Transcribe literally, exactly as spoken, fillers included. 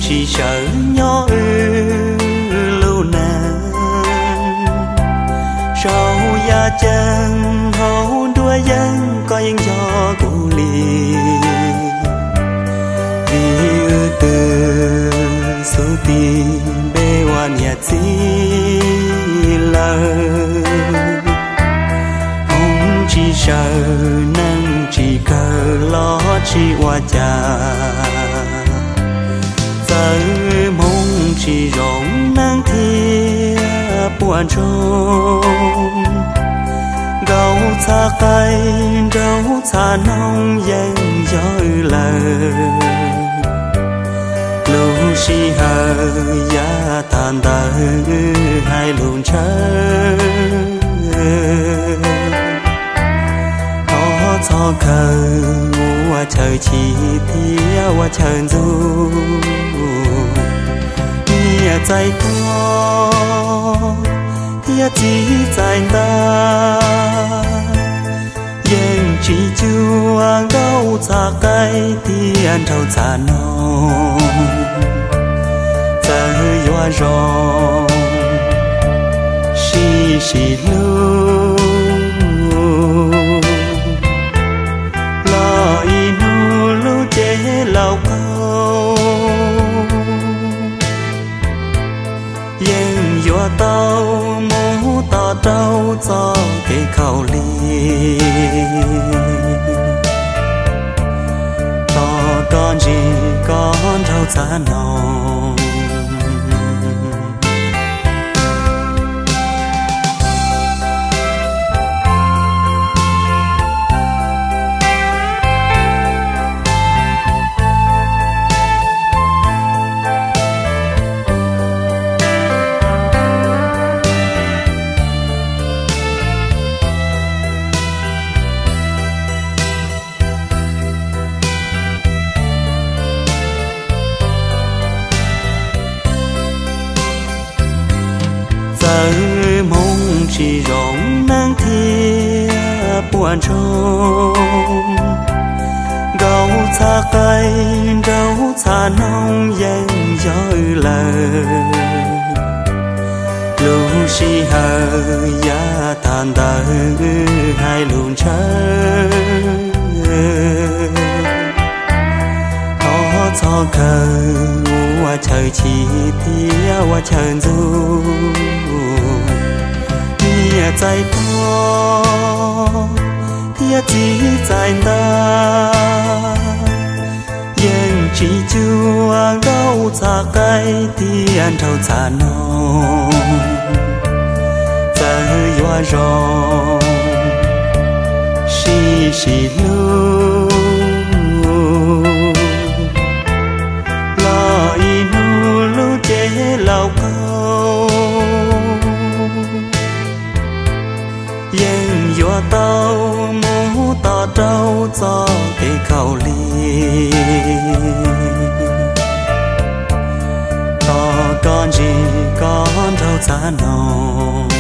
chỉ sợ nhỏ ư lâu nàng sau ya chân hậu đua dân có những gió cụ lì vì ư từ số tiền bê hoàn nhà chi lờ không chỉ sợ năng chỉ cờ lo chỉ hoa trà giờ mong chỉ rộng năng thia buồn trông gấu xa cây đâu xa nông dân gió lời lưu si hờ giá tàn tờ hai luôn chơi có cho khờ mua trời chỉ thia qua trời du nia trái to thia chỉ trái ta dân chỉ chua gấu xa cây tiền trâu xa nông giờ hoa rong xì xì lu lo inu lu chế lao câu dân hoa tao mũ tao trâu cho cái khẩu ly to con gì con trâu xa nông mong chỉ rộng năng thia buồn trông gấu xa cây đâu xa nông dân gió lời lưu si hờ giá tàn tờ hai luôn chơi có cho khờ qua trời chỉ thia qua trời du nia trái to thia chỉ trái ta dân chỉ chua gấu xa cây tiền trâu xa nông giờ hoa rong xì xì lu lo inu lu chế lao câu dân hoa tao mũ tao trâu cho cái khẩu ly to con gì con trâu xa nông